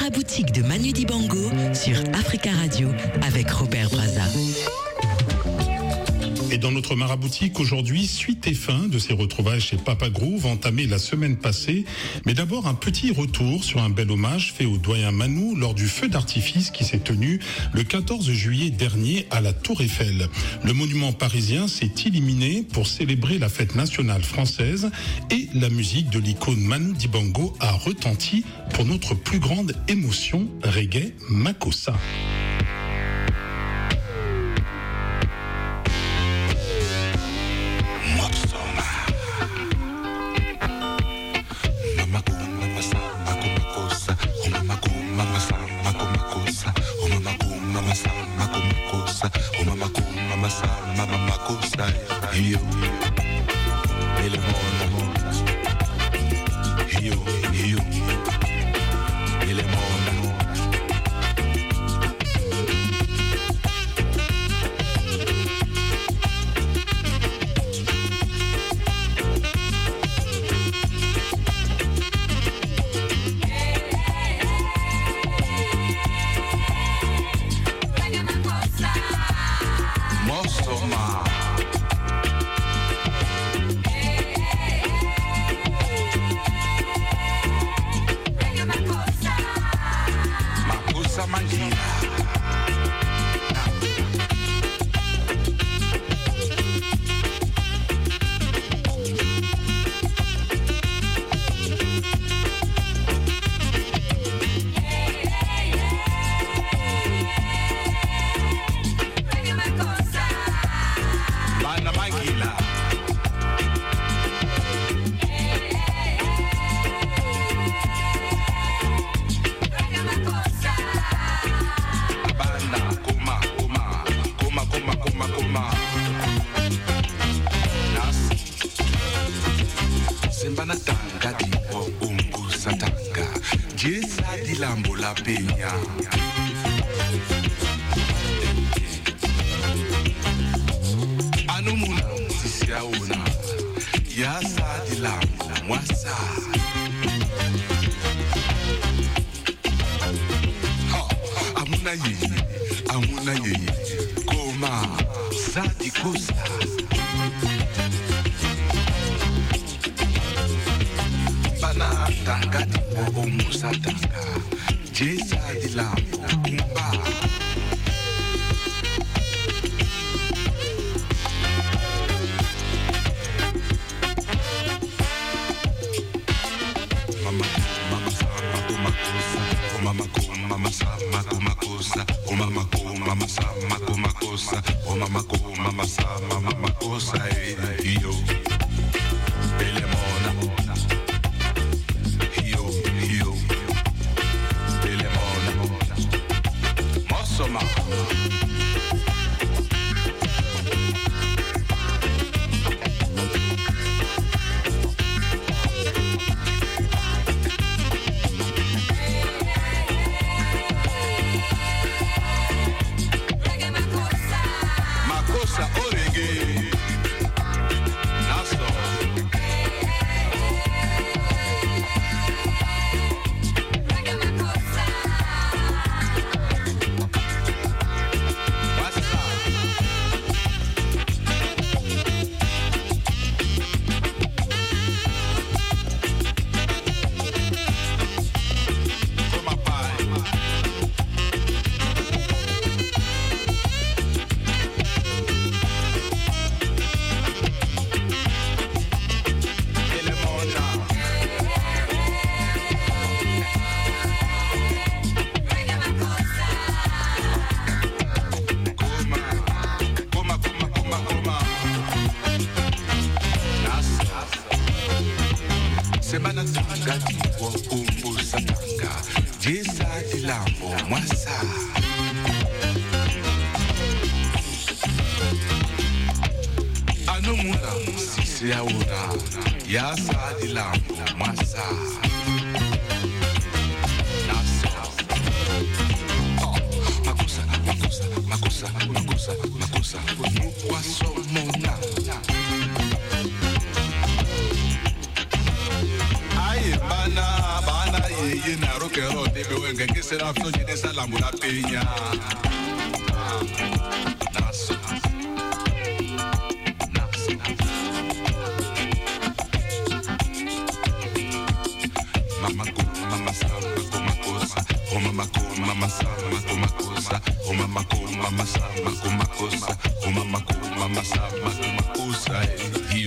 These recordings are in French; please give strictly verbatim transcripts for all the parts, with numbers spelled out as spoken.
maraboutique de Manu Dibango sur Africa Radio avec Robert Brazza. Et dans notre maraboutique aujourd'hui, suite et fin de ces retrouvailles chez Papa Groove entamées la semaine passée. Mais d'abord un petit retour sur un bel hommage fait au doyen Manu lors du feu d'artifice qui s'est tenu le quatorze juillet dernier à la Tour Eiffel. Le monument parisien s'est illuminé pour célébrer la fête nationale française et la musique de l'icône Manu Dibango a retenti pour notre plus grande émotion, reggae Makossa. Io, ele mona, io, io, ele mona. Mosoma. Peña. Anumuna sisiauna ya sadila mwasa. Ha amuna ye amuna ye koma sadi kosa. Bana tangati o musatanga. Jesa di lampo, kumba. Mama, mama sa, mama kosa, oh mama ko, mama sa, mama kosa, oh mama ko, mama sa, mama kosa, oh mama ko, mama sa, mama kosa, eh, yo, Belemona. Ya sadi lampo masa. Oh, makusa, makusa, makusa, makusa, makusa. Mukwaso mona. Ay bana bana ye ye na roke rote baby, wenga que será soñé de salamu la peña. Naso. Mama ko, mama sa, mako makosa. Oh mama ko, mama sa, mako makosa. Oh mama ko, mama sa, mako makosa. Oh mama ko, mama sa, mako makosa. Hey,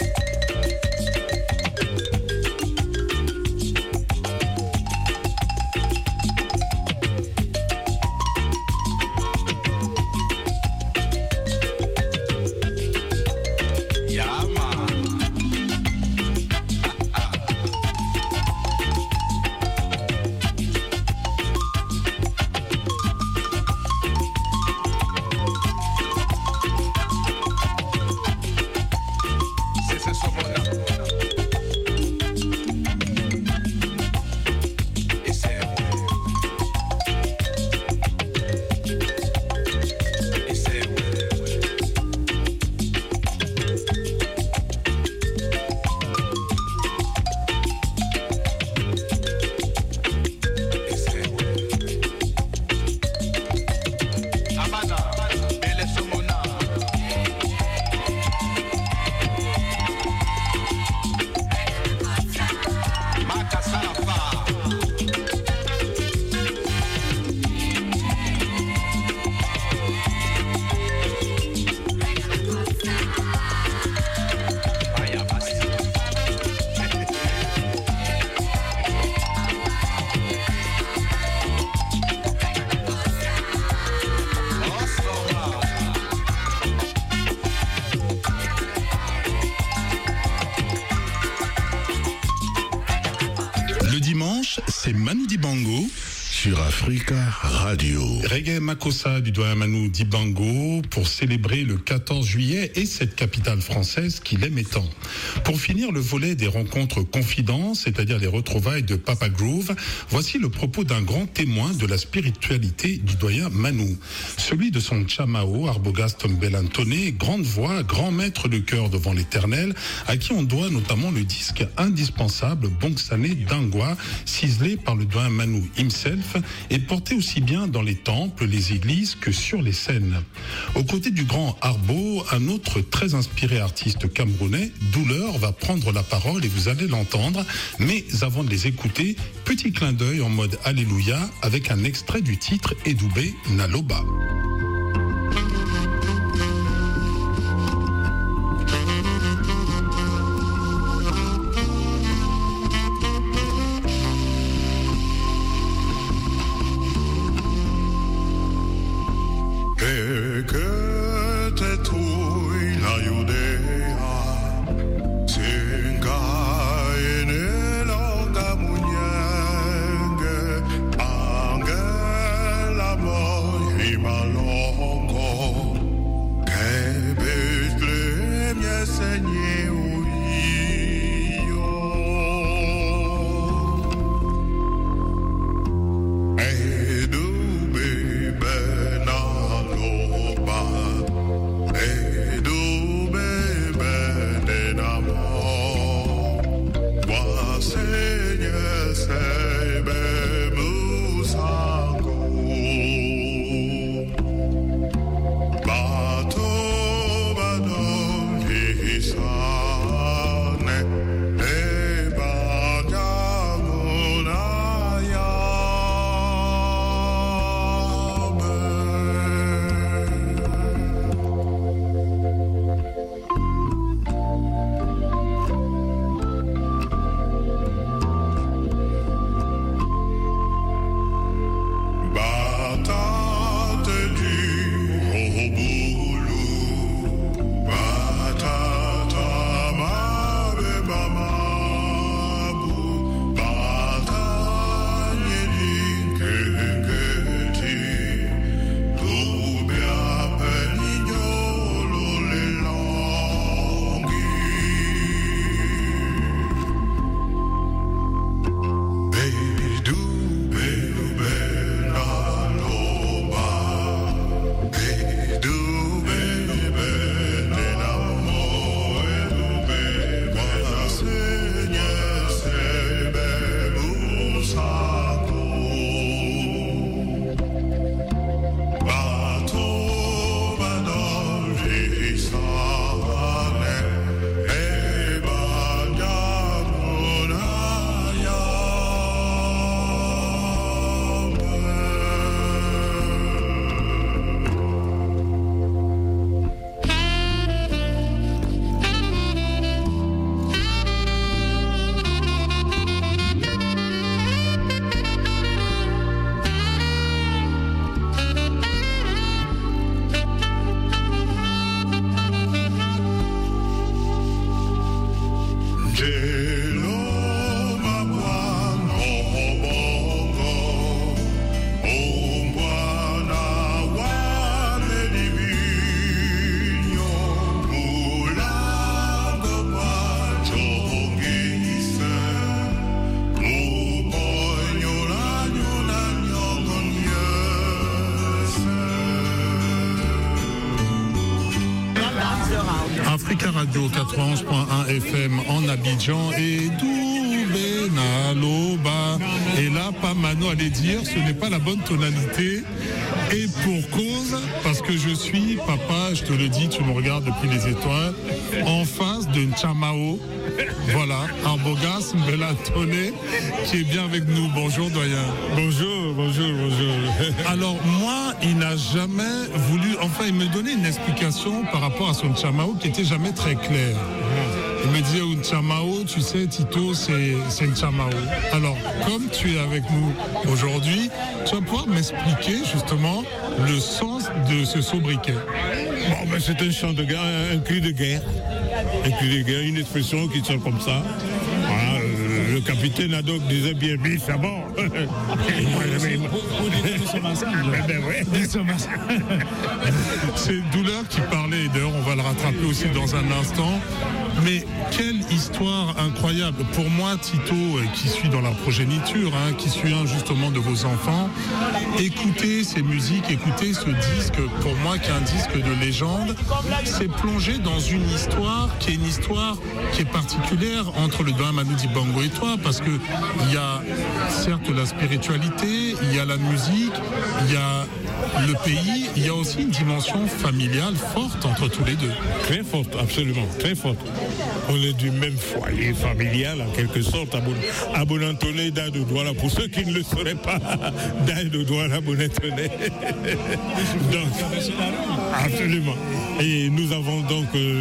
c'est Manu Dibango sur Africa Radio. Reggae Makossa du doyen Manu Dibango pour célébrer le quatorze juillet et cette capitale française qu'il aimait tant. Pour finir le volet des rencontres confidences, c'est-à-dire les retrouvailles de Papa Groove, voici le propos d'un grand témoin de la spiritualité du doyen Manu. Celui de son Chamao, Arbogast Mbelantone, grande voix, grand maître de cœur devant l'éternel, à qui on doit notamment le disque indispensable Bongsane Dangwa, ciselé par le doyen Manu himself, et porté aussi bien dans les temples, les églises que sur les scènes. Aux côtés du grand Arbo, un autre très inspiré artiste camerounais, Douleur, va prendre la parole et vous allez l'entendre. Mais avant de les écouter, petit clin d'œil en mode Alléluia avec un extrait du titre Edoubé Naloba. Que te trouille la Judea, singa ene longa munyenge, angela mo himalo. quatre-vingt-onze point un F M en Abidjan et Doubenaloba. Et là, Pamano allait dire, ce n'est pas la bonne tonalité. Et pour cause, parce que je suis, papa, je te le dis, tu me regardes depuis les étoiles, en face de Nchamao. Voilà, Arbogas Mbelatone qui est bien avec nous. Bonjour, doyen. Bonjour, bonjour, bonjour. Alors moi, il n'a jamais voulu, enfin il me donnait une explication par rapport à son Nchamao qui était jamais très claire. Il me disait Nchamao, tu sais Tito, c'est, c'est Nchamao. Alors, comme tu es avec nous aujourd'hui, tu vas pouvoir m'expliquer justement le sens de ce sobriquet. Bon, ben c'est un chant de guerre, un cri de guerre. Un cri de guerre, une expression qui sort comme ça. Voilà, euh, le capitaine Haddock disait bien, bis à bord. C'est Douleur qui parlait, et d'ailleurs on va le rattraper aussi dans un instant. Mais quelle histoire incroyable. Pour moi, Tito, qui suis dans la progéniture, hein, qui suis un justement de vos enfants, écouter ces musiques, écouter ce disque, pour moi qui est un disque de légende, c'est plonger dans une histoire qui est une histoire qui est particulière entre le doyen Manu Dibango et toi, parce que il y a certes la spiritualité, il y a la musique, il y a le pays, il y a aussi une dimension familiale forte entre tous les deux. Très forte, absolument, très forte. On est du même foyer familial, en quelque sorte, à Bonantone, d'Aïe de Douala. Pour ceux qui ne le sauraient pas, d'Aïe de Douala, Bonantone. Donc, absolument. Et nous avons donc euh,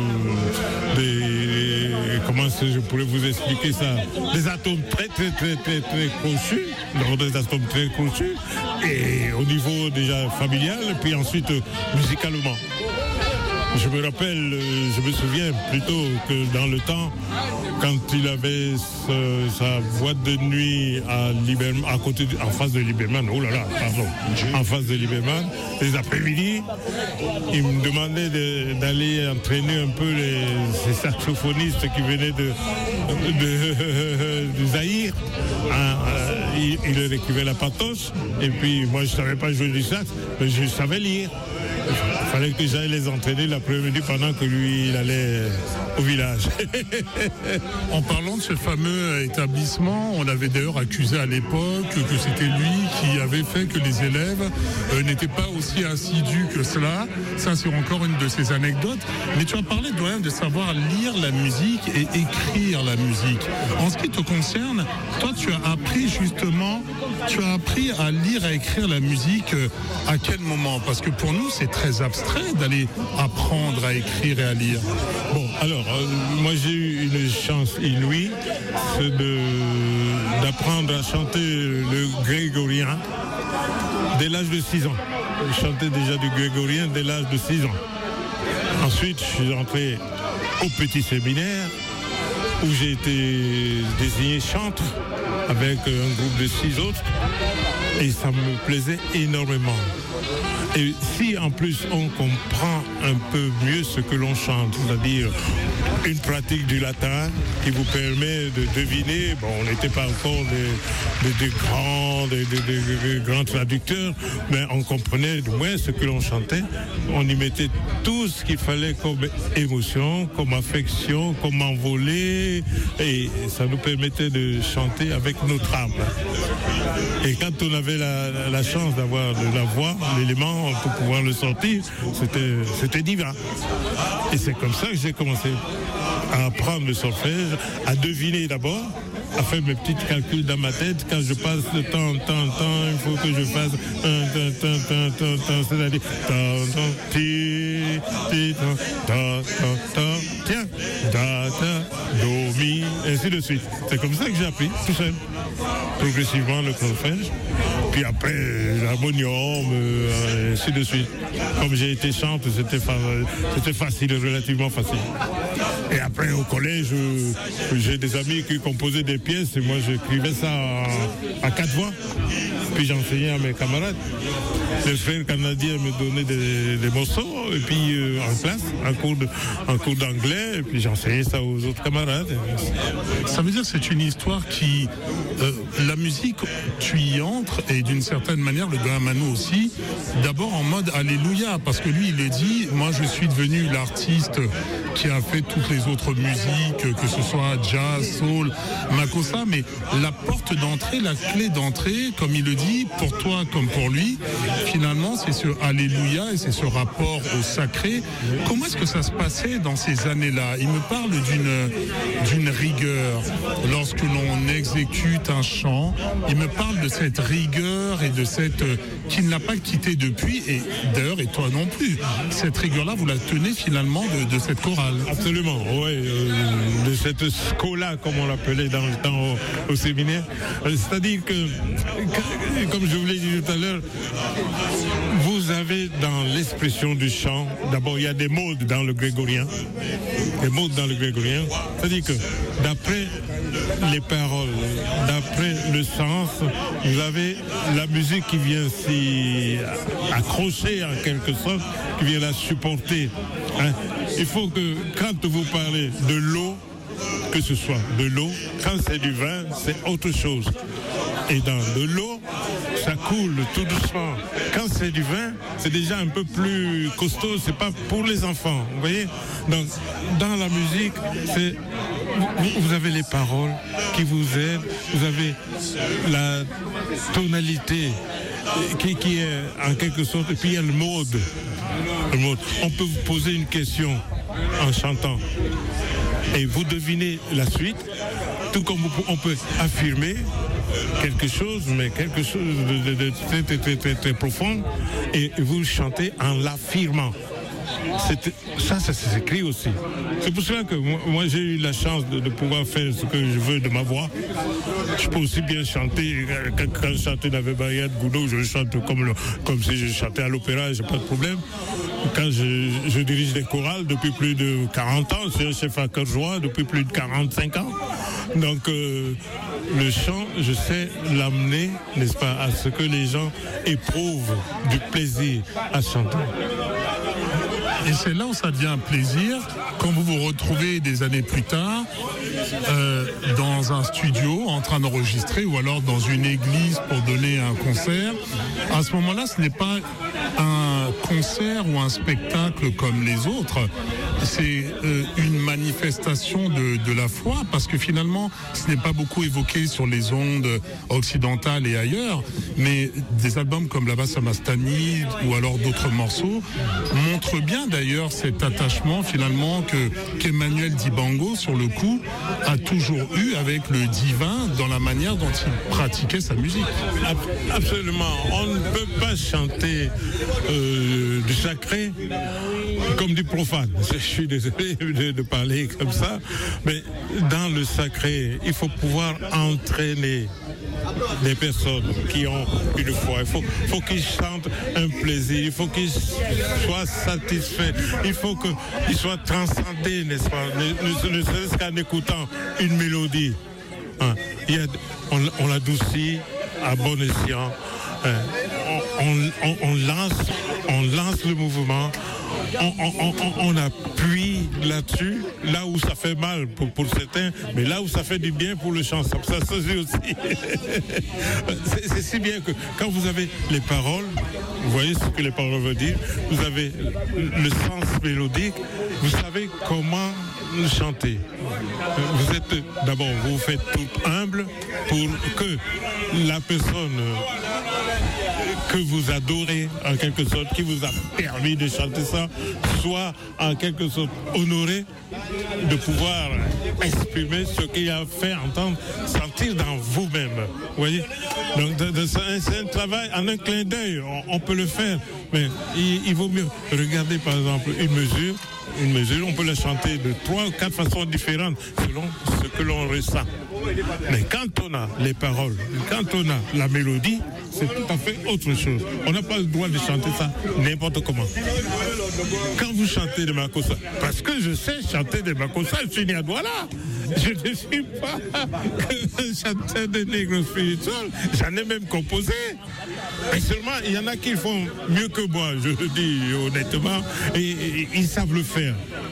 des, comment je pourrais vous expliquer ça, des atomes très, très, très, très, très conçus, des atomes très conçus, et au niveau déjà familial, puis ensuite euh, musicalement. Je me rappelle, je me souviens plutôt que dans le temps, quand il avait ce, sa boîte de nuit à Liberman, à côté, de, en face de Liberman, oh là là, pardon, en face de Liberman, les après-midi, il me demandait de, d'aller entraîner un peu les, ces saxophonistes qui venaient de, de, de Zaïre. Hein, il, il leur écrivait la patoche, et puis moi je ne savais pas jouer du sax, mais je savais lire. Il fallait que j'aille les entraîner l'après-midi pendant que lui, il allait au village. En parlant de ce fameux établissement, on avait d'ailleurs accusé à l'époque que c'était lui qui avait fait que les élèves euh, n'étaient pas aussi assidus que cela. Ça, c'est encore une de ces anecdotes. Mais tu as parlé, doyen, de savoir lire la musique et écrire la musique. En ce qui te concerne, toi, tu as appris justement, tu as appris à lire et à écrire la musique euh, à quel moment? Parce que pour nous, c'est très abstrait d'aller apprendre à écrire et à lire. Bon, alors, euh, moi j'ai eu une chance inouïe, c'est de, d'apprendre à chanter le grégorien dès l'âge de six ans. Je chantais déjà du grégorien dès l'âge de six ans. Ensuite, je suis entré au petit séminaire où j'ai été désigné chantre avec un groupe de six autres et ça me plaisait énormément. Et si en plus on comprend un peu mieux ce que l'on chante, c'est-à-dire une pratique du latin qui vous permet de deviner, bon on n'était pas encore des, des, des grands des, des, des, des grands traducteurs, mais on comprenait du moins ce que l'on chantait, on y mettait tout ce qu'il fallait comme émotion, comme affection, comme envolée, et ça nous permettait de chanter avec notre âme. Et quand on avait la, la chance d'avoir de la voix, l'élément pour pouvoir le sortir, c'était, c'était divin. Et c'est comme ça que j'ai commencé à apprendre le solfège, à deviner d'abord, à faire mes petits calculs dans ma tête. Quand je passe de temps, temps, temps, il faut que je fasse un, temps, temps, temps, temps, temps, c'est-à-dire temps, temps, ti, ti, temps, temps, temps, temps, tiens, da, da, do, mi, ainsi de suite. C'est comme ça que j'ai appris, tout seul, progressivement le solfège. Puis après, l'harmonium, euh, ainsi de suite. Comme j'ai été chanteur, c'était, fa- c'était facile, relativement facile. Et après, au collège, euh, j'ai des amis qui composaient des pièces et moi, j'écrivais ça à, à quatre voix. Puis j'enseignais à mes camarades. Les frères canadiens me donnaient des, des morceaux et puis euh, en classe, en cours, de, en cours d'anglais, et puis j'en enseigné ça aux autres camarades. Ça veut dire que c'est une histoire qui... Euh, la musique, tu y entres, et d'une certaine manière, le Doyen Mano aussi, d'abord en mode alléluia, parce que lui, il est dit, moi je suis devenu l'artiste qui a fait toutes les autres musiques, que ce soit jazz, soul, makossa, mais la porte d'entrée, la clé d'entrée, comme il le dit, pour toi comme pour lui, finalement, c'est ce alléluia et c'est ce rapport au sacré. Comment est-ce que ça se passait dans ces années-là? Il me parle d'une d'une rigueur lorsque l'on exécute un chant. Il me parle de cette rigueur et de cette euh, qui ne l'a pas quitté depuis, et d'ailleurs, et toi non plus. Cette rigueur-là, vous la tenez finalement de, de cette chorale. Absolument, oui, euh, de cette scola, comme on l'appelait dans le temps au, au séminaire. C'est-à-dire que, que, comme je vous l'ai dit tout à l'heure, vous avez dans l'expression du chant, d'abord il y a des modes dans le grégorien, des modes dans le grégorien, c'est-à-dire que d'après les paroles, d'après le sens, vous avez la musique qui vient s'y accrocher en quelque sorte, qui vient la supporter. Hein. Il faut que quand vous parlez de l'eau, que ce soit de l'eau, quand c'est du vin, c'est autre chose. Et dans de l'eau, ça coule tout doucement. Quand c'est du vin, c'est déjà un peu plus costaud, c'est pas pour les enfants, vous voyez. Donc, dans la musique, c'est vous, vous avez les paroles qui vous aident, vous avez la tonalité qui, qui est en quelque sorte, et puis il y a le mode. le mode. On peut vous poser une question en chantant et vous devinez la suite, tout comme on peut affirmer quelque chose, mais quelque chose de, de, de très, très, très, très, très profond, et vous chantez en l'affirmant. C'est, ça, ça s'écrit aussi. C'est pour cela que moi, moi j'ai eu la chance de, de pouvoir faire ce que je veux de ma voix. Je peux aussi bien chanter. Quand, quand je chantais Navé Bayat Goudou, je chante comme, le, comme si je chantais à l'opéra, j'ai pas de problème. Quand je, je dirige des chorales depuis plus de quarante ans, je suis un chef à cœur joie depuis plus de quarante-cinq ans. Donc euh, le chant, je sais l'amener, n'est-ce pas, à ce que les gens éprouvent du plaisir à chanter. Et c'est là où ça devient un plaisir, quand vous vous retrouvez des années plus tard euh, dans un studio en train d'enregistrer, ou alors dans une église pour donner un concert. À ce moment-là, ce n'est pas un concert ou un spectacle comme les autres, c'est euh, une manifestation de, de la foi, parce que finalement, ce n'est pas beaucoup évoqué sur les ondes occidentales et ailleurs, mais des albums comme La Basse Amastani ou alors d'autres morceaux montrent bien d'ailleurs cet attachement finalement que qu'Emmanuel Dibango, sur le coup, a toujours eu avec le divin dans la manière dont il pratiquait sa musique. Absolument. On ne peut pas chanter euh, du sacré comme du profane. Je suis désolé de, de parler comme ça, mais dans le sacré, il faut pouvoir entraîner des personnes qui ont une foi. Il faut, faut qu'ils chantent un plaisir, il faut qu'ils soient satisfaits, il faut qu'ils soient transcendés, n'est-ce pas, ne, ne, ne serait-ce qu'en écoutant une mélodie. Hein. Il y a, on, on l'adoucit à bon escient. Hein. On, on, on, lance, on lance le mouvement, on, on, on, on appuie là-dessus, là où ça fait mal pour, pour certains, mais là où ça fait du bien pour le chant, ça, ça se dit aussi. c'est, c'est si bien que quand vous avez les paroles, vous voyez ce que les paroles veulent dire, vous avez le sens mélodique, vous savez comment chanter. Vous êtes, d'abord, vous vous faites tout humble pour que la personne que vous adorez, en quelque sorte, qui vous a permis de chanter ça, soit en quelque sorte honoré de pouvoir exprimer ce qu'il a fait entendre, sentir dans vous-même. Vous voyez? Donc de, de, c'est un travail en un clin d'œil, on, on peut le faire, mais il, il vaut mieux regarder par exemple une mesure, une mesure, on peut la chanter de trois ou quatre façons différentes selon ce que l'on ressent. Mais quand on a les paroles, quand on a la mélodie, c'est tout à fait autre chose. On n'a pas le droit de chanter ça n'importe comment. Quand vous chantez de makossa, parce que je sais chanter de makossa, je suis né à Douala. Je ne suis pas un chanteur de négro spirituel, j'en ai même composé. Mais seulement, il y en a qui font mieux que moi, je le dis honnêtement, et, et ils savent le faire.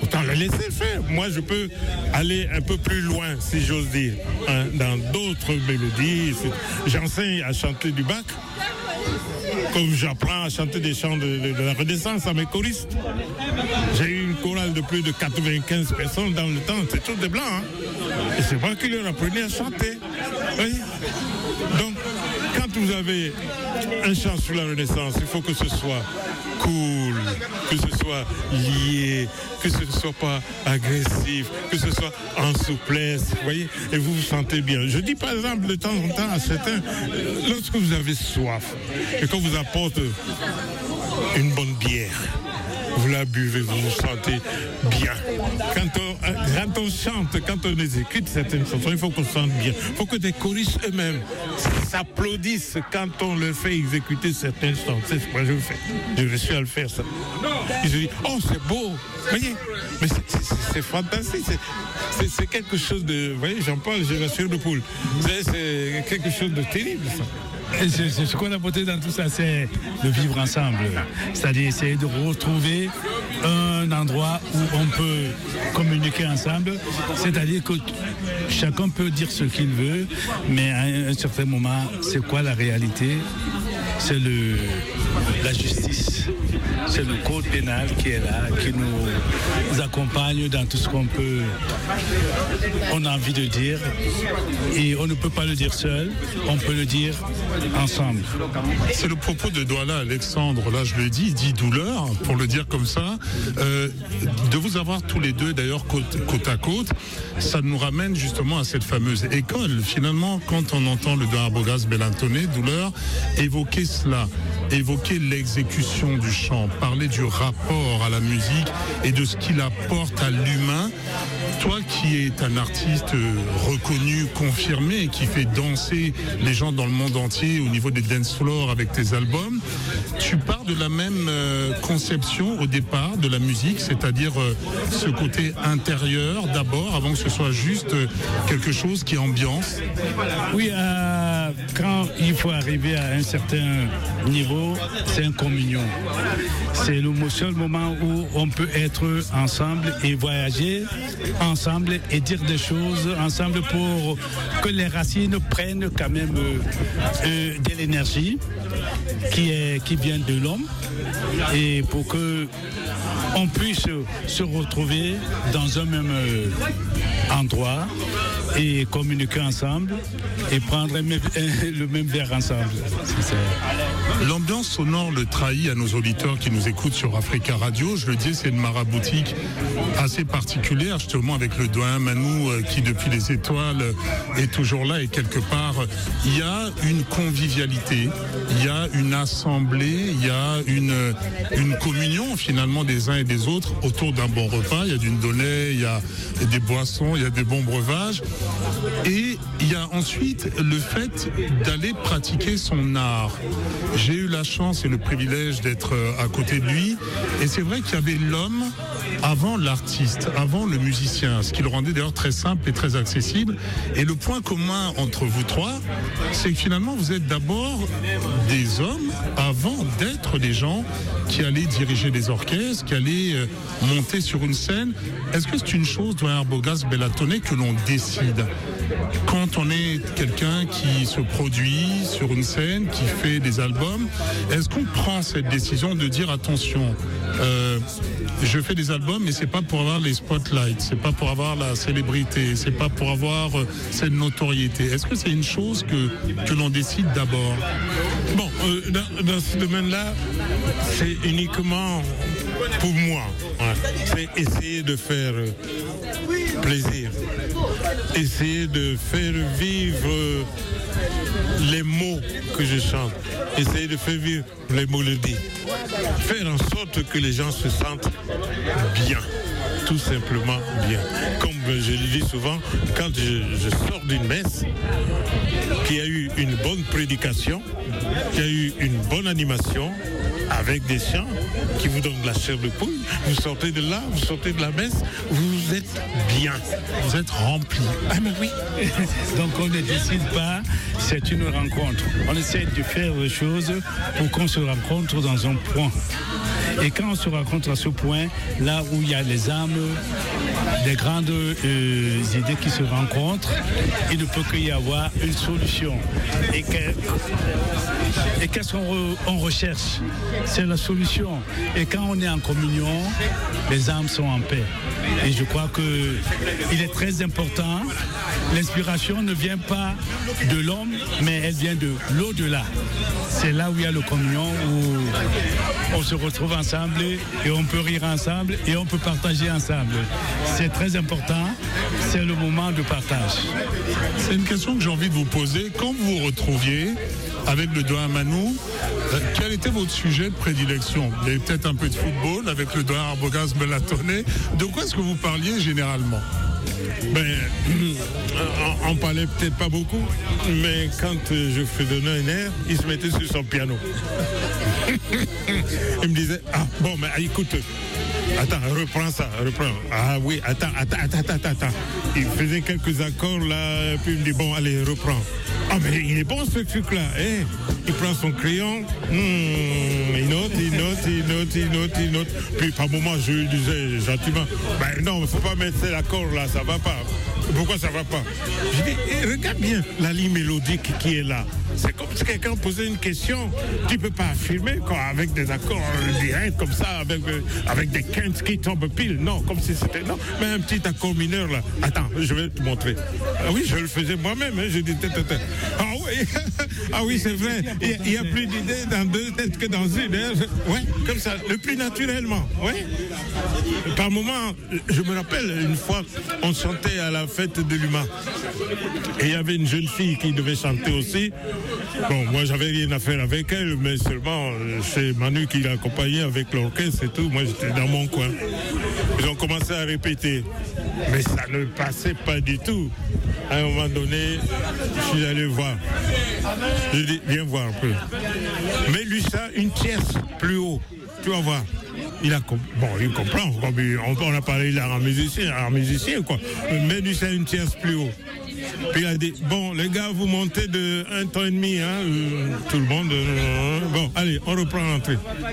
autant le laisser faire. Moi, je peux aller un peu plus loin, si j'ose dire, hein, dans d'autres mélodies. J'enseigne à chanter du Bach, comme j'apprends à chanter des chants de, de, de la Renaissance à mes choristes. J'ai eu une chorale de plus de quatre-vingt-quinze personnes dans le temps, c'est tous des blancs. Hein. Et c'est moi qui leur apprenais à chanter. Oui. Donc, quand vous avez un chant sur la Renaissance, il faut que ce soit cool, que ce soit lié, que ce ne soit pas agressif, que ce soit en souplesse, vous voyez, et vous vous sentez bien. Je dis par exemple de temps en temps à certains, lorsque vous avez soif et qu'on vous apporte une bonne bière, vous la buvez, vous vous sentez bien. Quand on, quand on chante, quand on exécute certaines chansons, il faut qu'on se sente bien. Il faut que des choristes eux-mêmes s'applaudissent quand on leur fait exécuter certaines chansons. C'est ce que je fais. Je réussis à le faire, ça. Ils se disent, oh, c'est beau. Vous voyez, mais c'est fantastique. C'est quelque chose de... Vous voyez, Jean-Paul, j'ai la chair de poule. C'est quelque chose de terrible, ça. C'est ce qu'on a beauté dans tout ça, c'est de vivre ensemble. C'est-à-dire essayer de retrouver un endroit où on peut communiquer ensemble. C'est-à-dire que chacun peut dire ce qu'il veut, mais à un certain moment, c'est quoi la réalité? C'est le la justice, c'est le code pénal qui est là, qui nous accompagne dans tout ce qu'on peut, on a envie de dire, et on ne peut pas le dire seul, on peut le dire ensemble. C'est le propos de Douala Alexandre, là je le dis, il dit douleur, pour le dire comme ça, euh, de vous avoir tous les deux d'ailleurs côte, côte à côte, ça nous ramène justement à cette fameuse école. Finalement, quand on entend le Douala Bogas Belantone, douleur, évoquer cela, évoquer l'exécution du chant, parler du rapport à la musique et de ce qu'il apporte à l'humain. Toi qui es un artiste reconnu, confirmé, qui fait danser les gens dans le monde entier au niveau des dance floors avec tes albums, tu pars de la même euh, conception au départ de la musique, c'est-à-dire euh, ce côté intérieur d'abord, avant que ce soit juste euh, quelque chose qui ambiance. Oui, euh, quand il faut arriver à un certain niveau, c'est une communion. C'est le seul moment où on peut être ensemble et voyager ensemble et dire des choses ensemble pour que les racines prennent quand même euh, euh, de l'énergie qui, est, qui vient de l'homme et pour que on puisse se retrouver dans un même euh, endroit et communiquer ensemble et prendre un même, un, le même verre ensemble. L'ambiance sonore le trahit à nos auditeurs qui nous écoutent sur Africa Radio. Je le dis, c'est une maraboutique assez particulière, justement avec le doyen Manou euh, qui depuis les étoiles euh, est toujours là et quelque part il y a une convivialité, il y a une assemblée, il y a une, une communion finalement des uns et des autres autour d'un bon repas. Il y a du ndolé, il y a des boissons, il y a des bons breuvages et il y a ensuite le fait d'aller pratiquer son art. J'ai eu la chance et le privilège d'être à côté de lui et c'est vrai qu'il y avait l'homme avant l'artiste, avant le musicien, ce qui le rendait d'ailleurs très simple et très accessible. Et le point commun entre vous trois, c'est que finalement vous êtes d'abord des hommes avant d'être des gens qui allaient diriger des orchestres, qui allaient euh, monter sur une scène. Est-ce que c'est une chose, Douala Bogas Belantone, que l'on décide quand on est quelqu'un qui se produit sur une scène, qui fait des albums? Est-ce qu'on prend cette décision de dire attention, euh, je fais des albums mais c'est pas pour avoir les spotlights, c'est pas pour avoir la célébrité, c'est pas pour avoir euh, cette notoriété? Est-ce que c'est une chose que, que l'on décide d'abord? Bon, euh, dans, dans ce domaine-là, c'est uniquement pour moi. Ouais. C'est essayer de faire euh, plaisir, essayer de faire vivre euh, les mots que je chante, essayer de faire vivre les mélodies, faire en sorte que les gens se sentent bien, tout simplement bien. Comme je le dis souvent, quand je, je sors d'une messe, qu'il y a eu une bonne prédication, qu'il y a eu une bonne animation, avec des chants qui vous donnent de la chair de poule, vous sortez de là, vous sortez de la messe, vous êtes bien, vous êtes rempli. Ah mais oui. Donc on ne décide pas, c'est une rencontre. On essaie de faire les choses pour qu'on se rencontre dans un point. Et quand on se rencontre à ce point, là où il y a les âmes, des grandes euh, idées qui se rencontrent, il ne peut qu'y avoir une solution. Et, que, et qu'est-ce qu'on re, on recherche? C'est la solution. Et quand on est en communion, les âmes sont en paix. Et je crois qu'il est très important. L'inspiration ne vient pas de l'homme, mais elle vient de l'au-delà. C'est là où il y a le communion, où on se retrouve ensemble et on peut rire ensemble et on peut partager ensemble. C'est très important, c'est le moment de partage. C'est une question que j'ai envie de vous poser. Quand vous vous retrouviez avec le doyen Manou, quel était votre sujet de prédilection? Il y avait peut-être un peu de football avec le doyen Arbogast Belatonné. De quoi est-ce que vous parliez généralement? Ben, on, on parlait peut-être pas beaucoup, mais quand je faisais un air, il se mettait sur son piano. Il me disait, ah bon, mais écoute, attends, reprends ça, reprends. Ah oui, attends, attends, attends, attends, attends. Il faisait quelques accords là, puis il me dit, bon, allez, reprends. Ah mais il est bon ce truc-là, eh? Il prend son crayon, hmm, il note, il note, il note, il note, il note. Puis par moment, je lui disais gentiment, ben non, il ne faut pas mettre cet accord là, ça va pas. Pourquoi ça va pas? Je dis, eh, regarde bien la ligne mélodique qui est là. C'est comme si quelqu'un posait une question, tu ne peux pas affirmer quoi, avec des accords directs comme ça, avec, euh, avec des quintes qui tombent pile. Non, comme si c'était... Non, mais un petit accord mineur là. Attends, je vais te montrer. Ah oui, je le faisais moi-même. Hein, je dis, tête, tête. Ah oui, ah oui, c'est vrai. Il n'y a, a plus d'idées dans deux têtes que dans une. Hein. Oui, comme ça, le plus naturellement. Oui. Par moment, je me rappelle, une fois, on chantait à la fête de l'U M A. Et il y avait une jeune fille qui devait chanter aussi. Bon, moi, j'avais rien à faire avec elle, mais seulement c'est Manu qui l'accompagnait avec l'orchestre et tout. Moi, j'étais dans mon coin. Ils ont commencé à répéter. Mais ça ne passait pas du tout. À un moment donné, je suis allé voir. Je dis, viens voir un peu. Mais lui, ça, une tierce plus haut. Tu vas voir. Il a comp- bon, il comprend. On, on a parlé là en musicien, en musicien, quoi. Mais lui, c'est une tierce plus haut. Puis il a dit, bon, les gars, vous montez de un temps et demi, hein, euh, tout le monde. Euh, bon, allez, on reprend l'entrée.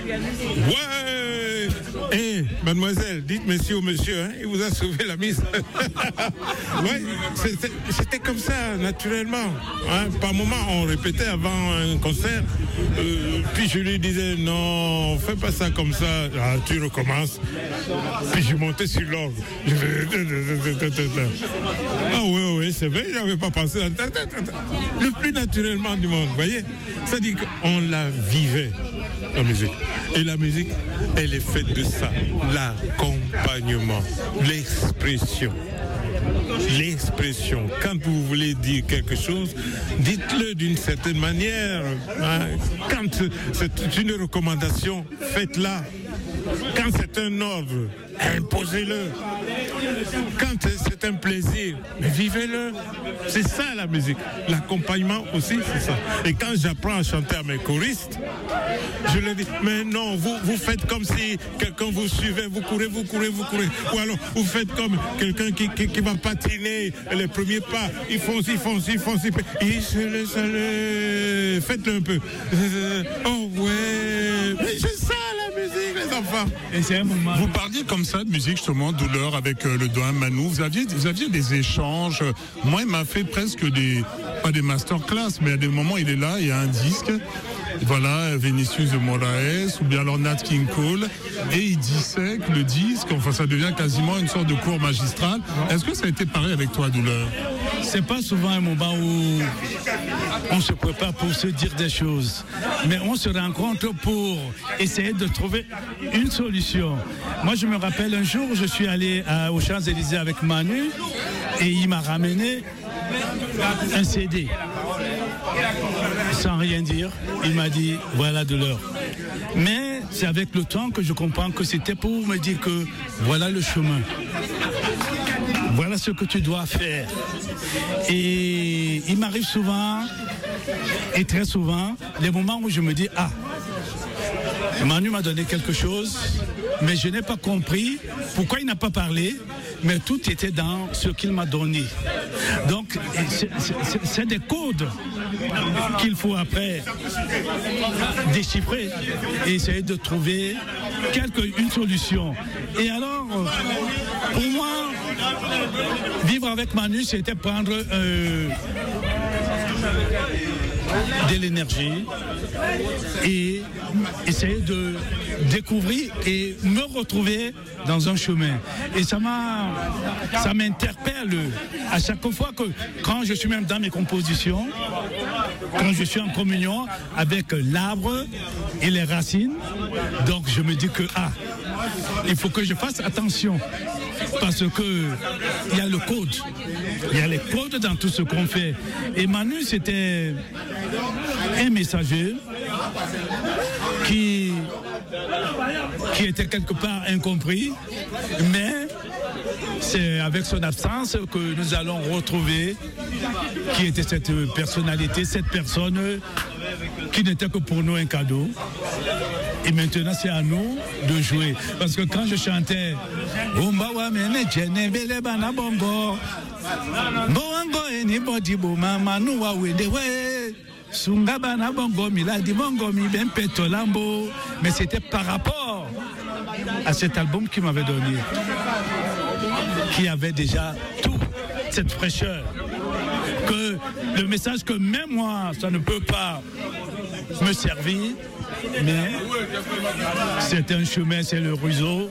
Ouais! Eh, hey, mademoiselle, dites merci au monsieur, hein, il vous a sauvé la mise. Ouais, c'était, c'était comme ça, naturellement. Hein. Par moment, on répétait avant un concert, euh, puis je lui disais, non, fais pas ça comme ça. Ah, tu recommences. Puis je montais sur l'orgue. Je fais... Ah oui, oui, c'est vrai, j'avais pas pensé. Le plus naturellement du monde, vous voyez. C'est-à-dire qu'on la vivait, la musique. Et la musique, elle est faite de ça. L'accompagnement, l'expression. L'expression. Quand vous voulez dire quelque chose, dites-le d'une certaine manière. Hein. Quand c'est une recommandation, faites-la. Quand c'est un ordre, imposez-le. Quand c'est un plaisir, vivez-le. C'est ça la musique. L'accompagnement aussi, c'est ça. Et quand j'apprends à chanter à mes choristes, je leur dis, mais non, vous, vous faites comme si quelqu'un vous suivait, vous courez, vous courez, vous courez. Ou alors, vous faites comme quelqu'un qui, qui, qui va patiner les premiers pas. Ils font ci, ils font ci, ils font ci. Ils se laissent aller. Faites-le un peu. Oh ouais, mais c'est ça la musique, les enfants. Et c'est un moment. Vous parliez comme ça de musique, justement, douleur avec euh, le doyen Manou. Vous aviez, vous aviez des échanges. Moi, il m'a fait presque des, pas des masterclass, mais à des moments, il est là, il y a un disque. Voilà, Vinicius de Moraes, ou bien alors Nat King Cole, et il dissèque le disque, enfin ça devient quasiment une sorte de cours magistral. Est-ce que ça a été pareil avec toi, Douleur? C'est pas souvent un moment où on se prépare pour se dire des choses, mais on se rencontre pour essayer de trouver une solution. Moi, je me rappelle un jour, je suis allé à, aux Champs-Élysées avec Manu, et il m'a ramené un C D. Sans rien dire, il m'a dit, voilà Douleur. Mais c'est avec le temps que je comprends que c'était pour me dire que voilà le chemin. Voilà ce que tu dois faire. Et il m'arrive souvent, et très souvent, les moments où je me dis, ah, Manu m'a donné quelque chose, mais je n'ai pas compris pourquoi il n'a pas parlé. mais tout était dans ce qu'il m'a donné. Donc, c'est, c'est, c'est des codes qu'il faut après déchiffrer et essayer de trouver quelque, une solution. Et alors, pour moi, vivre avec Manu, c'était prendre euh, de l'énergie et essayer de découvrir et me retrouver dans un chemin. Et ça m'a, ça m'interpelle à chaque fois que, quand je suis même dans mes compositions, quand je suis en communion avec l'arbre et les racines, donc je me dis que, ah, il faut que je fasse attention parce que il y a le code, il y a les codes dans tout ce qu'on fait. Et Manu, c'était un messager qui, qui était quelque part incompris, mais c'est avec son absence que nous allons retrouver qui était cette personnalité, cette personne qui n'était que pour nous un cadeau. Et maintenant, c'est à nous de jouer. Parce que quand je chantais mais c'était par rapport à cet album qu'il m'avait donné, qui avait déjà toute cette fraîcheur, que le message que même moi, ça ne peut pas me servir, mais c'est un chemin, c'est le ruisseau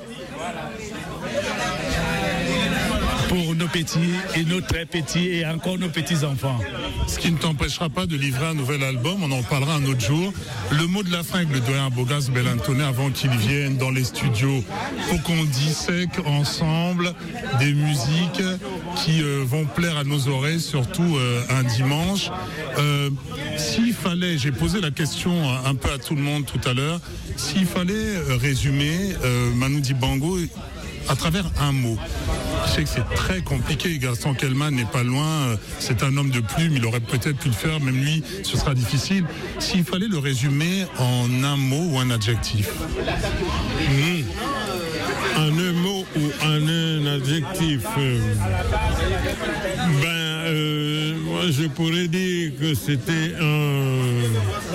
pour nos petits et nos très petits et encore nos petits-enfants. Ce qui ne t'empêchera pas de livrer un nouvel album, on en parlera un autre jour. Le mot de la fin avec le doyen Bogas Belantoné avant qu'il vienne dans les studios pour qu'on dissèque ensemble des musiques qui euh, vont plaire à nos oreilles, surtout euh, un dimanche. Euh, s'il fallait, j'ai posé la question un peu à tout le monde tout à l'heure, s'il fallait résumer euh, Manu Dibango à travers un mot. Je sais que c'est très compliqué, Gaston Kelman n'est pas loin, c'est un homme de plume, il aurait peut-être pu le faire, même lui, ce sera difficile. S'il fallait le résumer en un mot ou un adjectif. Mmh. En un mot ou en un adjectif, euh, ben, euh, moi je pourrais dire que c'était un...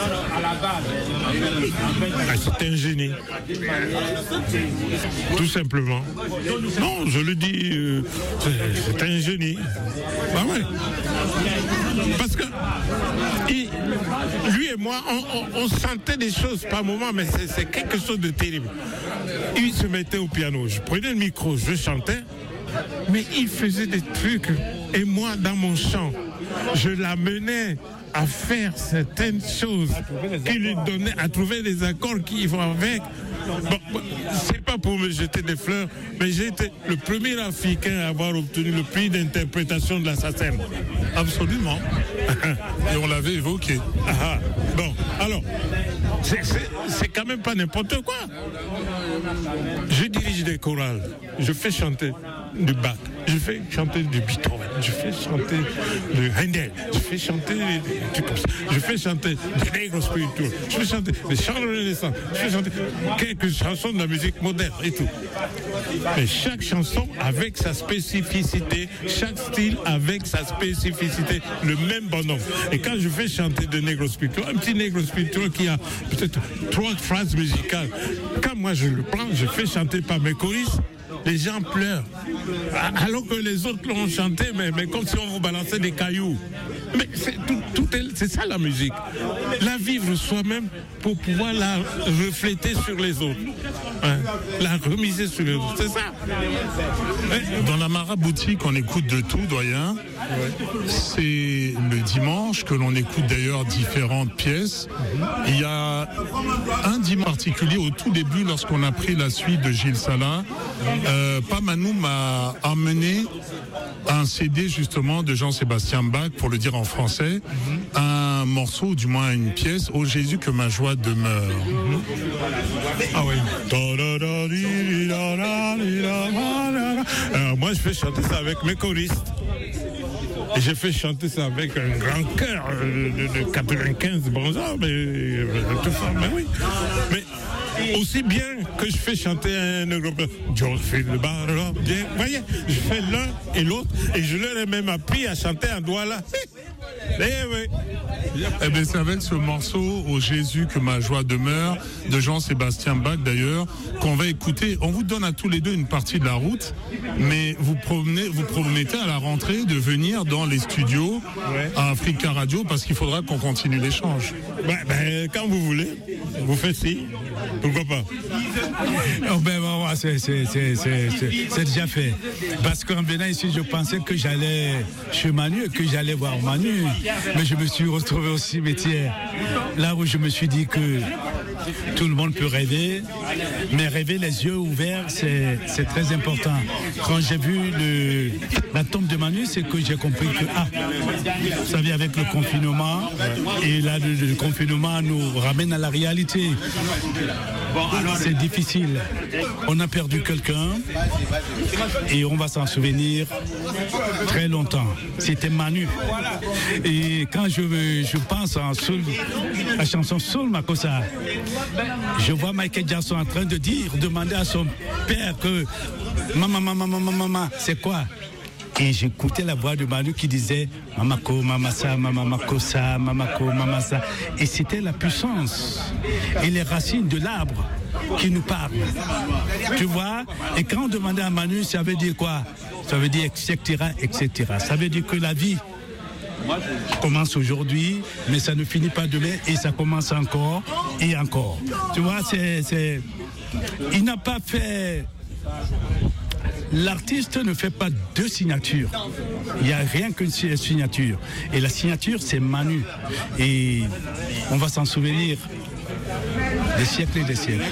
Ah, c'est un génie. Tout simplement. Non, je le dis, euh, c'est, c'est un génie. Bah ouais. Parce que il, lui et moi, on, on, on sentait des choses par moment, mais c'est, c'est quelque chose de terrible. Il se mettait au piano, je prenais le micro, je chantais, mais il faisait des trucs. Et moi, dans mon chant, je l'amenais à faire certaines choses qui lui donnaient, à trouver des accords qui vont avec. Bon, bon, c'est pas pour me jeter des fleurs, mais j'ai été le premier Africain à avoir obtenu le prix d'interprétation de la S A C E M. Absolument. Et on l'avait évoqué. Ah, bon, alors, c'est, c'est, c'est quand même pas n'importe quoi. Je dirige des chorales, je fais chanter du Bach, je fais chanter du Beethoven, je fais chanter du Handel, je fais chanter des trucs comme ça, je fais chanter des négros spirituels, je fais chanter des chants de Renaissance, je fais chanter quelques chansons de la musique moderne et tout. Mais chaque chanson avec sa spécificité, chaque style avec sa spécificité, le même bonhomme. Et quand je fais chanter de négros spirituels, un petit négro spirituel qui a peut-être trois phrases musicales, quand moi je le prends, je fais chanter par mes choristes, les gens pleurent. Alors que les autres l'ont chanté, mais, mais comme si on vous balançait des cailloux. Mais c'est, tout, tout est, c'est ça la musique. La vivre soi-même pour pouvoir la refléter sur les autres. Hein, la remiser sur les autres. C'est ça. Dans la maraboutique, on écoute de tout, doyen. C'est le dimanche que l'on écoute d'ailleurs différentes pièces. Il y a un dimanche particulier au tout début, lorsqu'on a pris la suite de Gilles Salah. Euh, Pamanou m'a amené un C D justement de Jean-Sébastien Bach, pour le dire en français, mm-hmm. un morceau, ou du moins une pièce, Ô Jésus que ma joie demeure. Mm-hmm. Ah oui. Alors moi je fais chanter ça avec mes choristes. Et j'ai fait chanter ça avec un grand cœur de, de, de quatre-vingt-quinze bons ans, mais, mais, mais oui. Mais aussi bien que je fais chanter un groupe, je fais le bar, bien, vous voyez, je fais l'un et l'autre, et je leur ai même appris à chanter un doigt là. Eh oui. Eh bien, c'est avec ce morceau, Au Jésus que ma joie demeure, de Jean-Sébastien Bach d'ailleurs, qu'on va écouter. On vous donne à tous les deux une partie de la route, mais vous promenez, vous promettez à la rentrée de venir dans les studios ouais. à Africa Radio, parce qu'il faudra qu'on continue l'échange. Ben, ben, quand vous voulez, vous faites si. Pourquoi pas? Oh ben, bon, c'est, c'est, c'est, c'est, c'est déjà fait. Parce qu'en venant ici, je pensais que j'allais chez Manu, que j'allais voir Manu. Mais je me suis retrouvé au cimetière. Là où je me suis dit que tout le monde peut rêver, mais rêver les yeux ouverts, c'est, c'est très important. Quand j'ai vu le, la tombe de Manu, c'est que j'ai compris que, ah, vous savez, avec le confinement, et là, le, le confinement nous ramène à la réalité. C'est difficile. On a perdu quelqu'un et on va s'en souvenir très longtemps. C'était Manu. Et quand je, je pense à Soul, la chanson Soul Makossa, je vois Michael Jackson en train de dire, demander à son père que maman, maman, maman, maman, c'est quoi? Et j'écoutais la voix de Manu qui disait Mamako, Mamasa, Mamakosa, Mamako, Mamasa. Et c'était la puissance et les racines de l'arbre qui nous parlent. Tu vois? Et quand on demandait à Manu, ça veut dire quoi? Ça veut dire et cetera, et cetera. Ça veut dire que la vie commence aujourd'hui, mais ça ne finit pas demain et ça commence encore et encore. Tu vois, c'est, c'est... il n'a pas fait... L'artiste ne fait pas deux signatures. Il n'y a rien qu'une signature. Et la signature, c'est Manu. Et on va s'en souvenir des siècles et des siècles.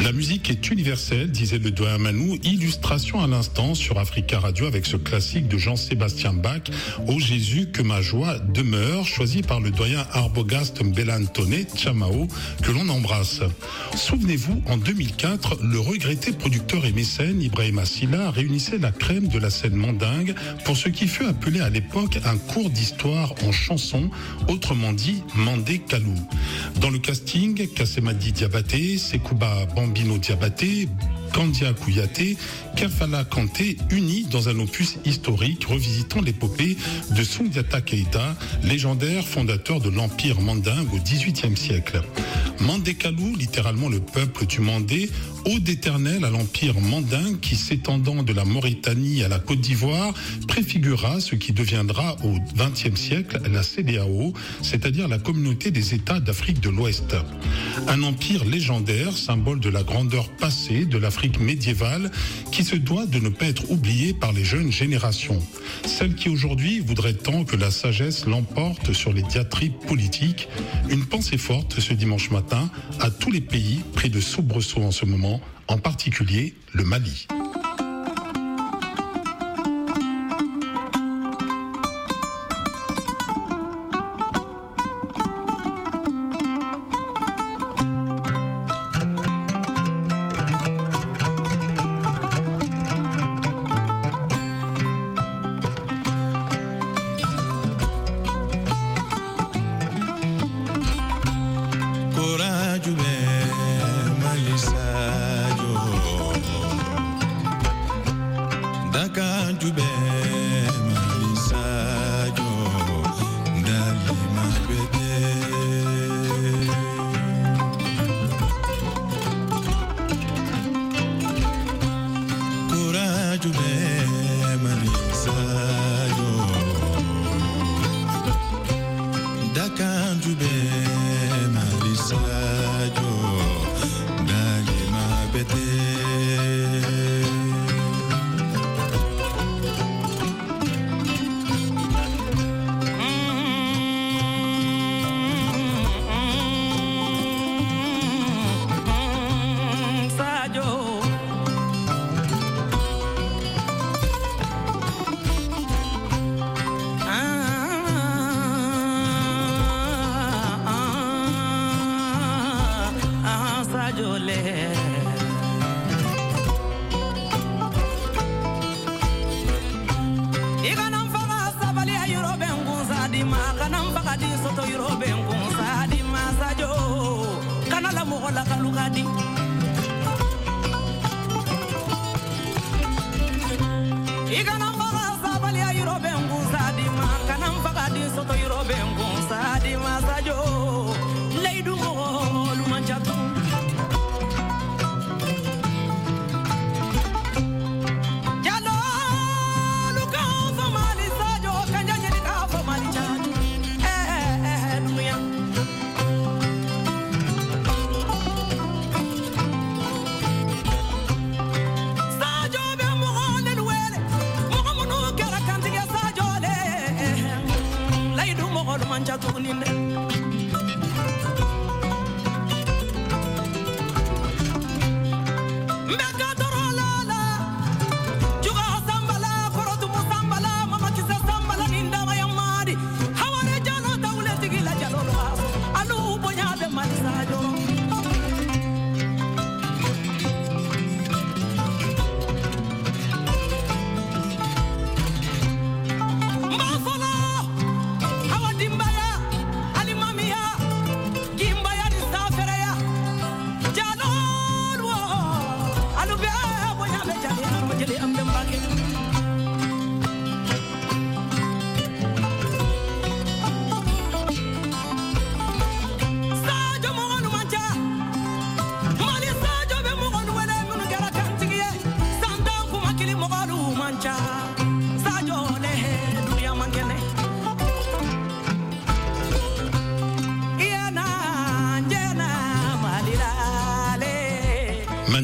La musique est universelle, disait le doyen Manou, illustration à l'instant sur Africa Radio avec ce classique de Jean-Sébastien Bach, Ô Jésus que ma joie demeure, choisi par le doyen Arbogast Mbelantone Chamao, que l'on embrasse. Souvenez-vous, en deux mille quatre, le regretté producteur et mécène Ibrahima Silla réunissait la crème de la scène mandingue pour ce qui fut appelé à l'époque un cours d'histoire en chanson, autrement dit Mandé Kalou. Dans le casting, Kassemadi Diabaté, Sekouba Bambino Diabaté, Kandia Kouyaté, Kafala Kanté, unis dans un opus historique revisitant l'épopée de Soundiata Keïta, légendaire fondateur de l'Empire mandingue au dix-huitième siècle. Mandé Kalou, littéralement le peuple du Mandé, ode éternelle à l'Empire mandingue qui, s'étendant de la Mauritanie à la Côte d'Ivoire, préfigura ce qui deviendra au vingtième siècle la C D A O, c'est-à-dire la Communauté des États d'Afrique de l'Ouest. Un empire légendaire, symbole de la grandeur passée de l'Afrique médiévale, qui se doit de ne pas être oublié par les jeunes générations. Celles qui aujourd'hui voudraient tant que la sagesse l'emporte sur les diatribes politiques. Une pensée forte ce dimanche matin à tous les pays pris de soubresauts en ce moment, en particulier le Mali.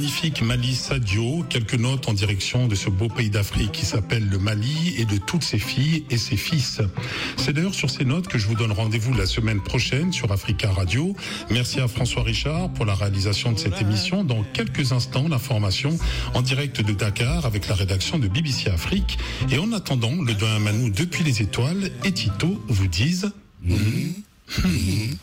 magnifique Mali Sadio, quelques notes en direction de ce beau pays d'Afrique qui s'appelle le Mali et de toutes ses filles et ses fils. C'est d'ailleurs sur ces notes que je vous donne rendez-vous la semaine prochaine sur Africa Radio. Merci à François Richard pour la réalisation de cette émission. Dans quelques instants, l'information en direct de Dakar avec la rédaction de B B C Afrique. Et en attendant, le doyen Manou depuis les étoiles et Tito vous disent... Mmh. Mmh.